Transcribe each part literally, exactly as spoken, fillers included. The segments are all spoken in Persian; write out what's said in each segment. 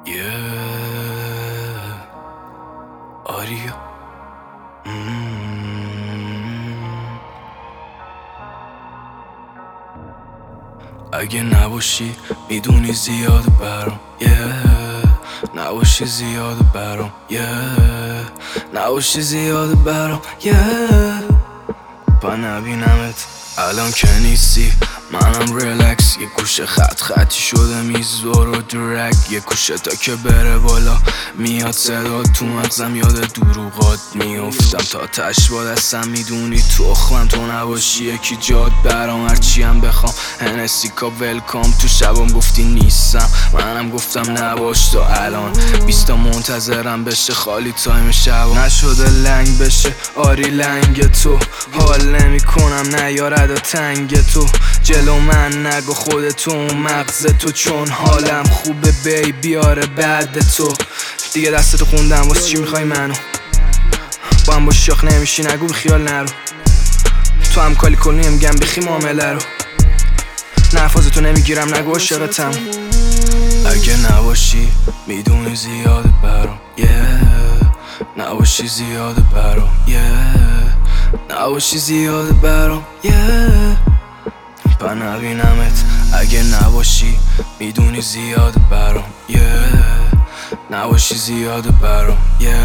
yeah. آریا اگه نباشی میدونی زیاده برام yeah. نباشی زیاده برام yeah. نباشی زیاده برام yeah. با نبینمت الان که نیستی منم ریلکس، یه گوشه خط خطی شده میزور و درک، یه گوشه تا که بره بالا میاد صدا تو مغزم یاد دروغات میافتم تا تش با دستم میدونی تخمم تو نباشی یکی جاد برام هرچی هم بخوام هنسی کا ولکام تو شبم گفتی نیستم منم گفتم نباش تا الان بیستا منتظرم بشه خالی تایم شب نشده لنگ بشه آری لنگ تو حال نمی کنم نیارد و تنگ تو جلو من نگو خودتو مغز تو چون حالم خوبه بی بیاره بعد تو دیگه دستتو خوندم واسه چی میخوای منو با هم با شاخ نمیشی نگو بخیال نرو تو هم کالی کنی میگم بخی معامله رو نفاظتو نمیگیرم نگو عاشقتم اگه نباشی میدونی زیاده برام yeah. نباشی زیاده برام yeah. نباشی زیاده برام yeah. پا نبینمت اگه نباشی میدونی زیاده برام yeah. نباشی زیاده برام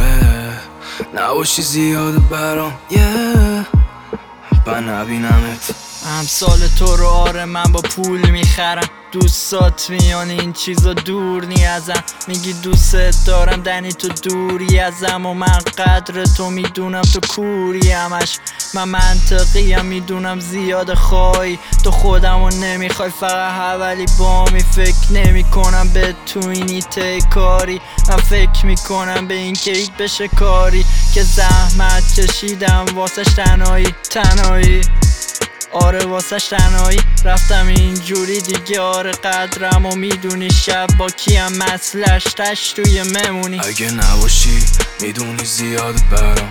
yeah. نباشی زیاده برام yeah. پا نبینمت امثال تو رو آره من با پول میخرم دوستات میان این چیزا دور نی ازم میگی دوست دارم دنی تو دوری ازم و من قدر تو میدونم تو کوری همش من منطقیم میدونم زیاد خواهی تو خودمو نمیخوای فقط حولی با می فکر نمی کنم به تو اینی کاری من فکر میکنم به این که هیچ بشه کاری که زحمت کشیدم واسش تنهایی تنهایی آره واسش تنهایی رفتم اینجوری دیگه آره قدرم و میدونی شب با کیم مسلش تش توی ممونی اگه نباشی میدونی زیاد برام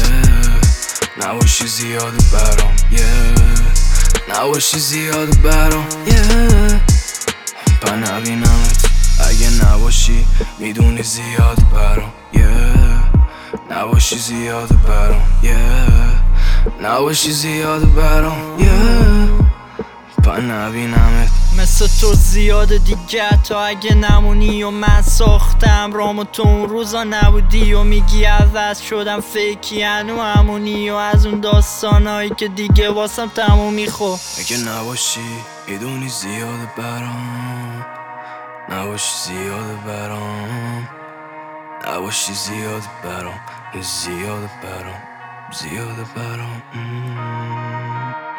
yeah. نباشی زیاد برام yeah. نباشی زیاد برام yeah. پا نبینمت اگه نباشی میدونی زیاد برام yeah. نباشی زیاد برام yeah. نباشی زیاد برام yeah. پا نبینمت مثل تو زیاد دیگه تا اگه نمونی و من ساختم رام و تو اون روزا نبودی و میگی عوض شدم فیکی هنو همونی و از اون داستانایی که دیگه واسم تمومی خو اگه نباشی میدونی زیاد برام نباشی زیاد برام نباشی زیاد برام زیاد برام زیاد برام